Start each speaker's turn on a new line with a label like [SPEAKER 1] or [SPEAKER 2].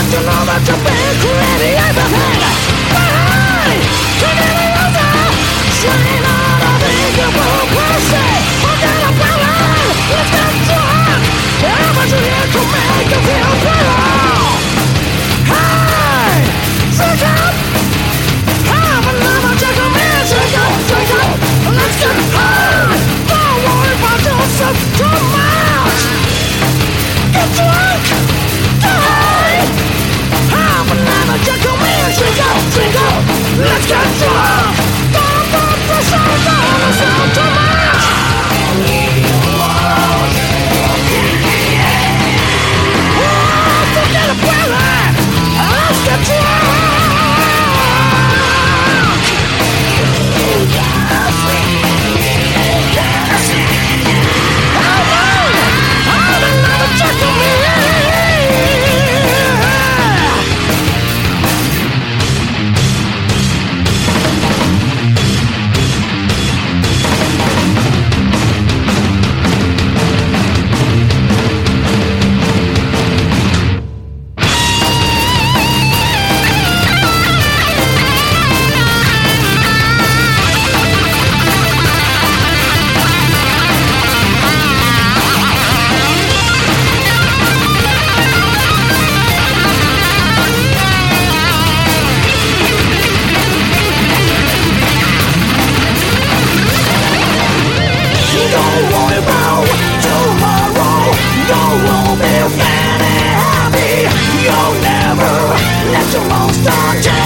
[SPEAKER 1] You know that you've been creating everything behind. Turning the loser, shining out of invisible mercy. Forget about it, let's get drunk. Everyone's here to make you feel better. Hey, drink up. Have another drink of me. Drink up, let's get high. Don't worry about yourself too much. Get drunk, get high. Have another drink of me. Drink up, let's get drunk. Don't put pressure on yourself too much. Oh, forget about it. Let's get drunk. You'll never let your own star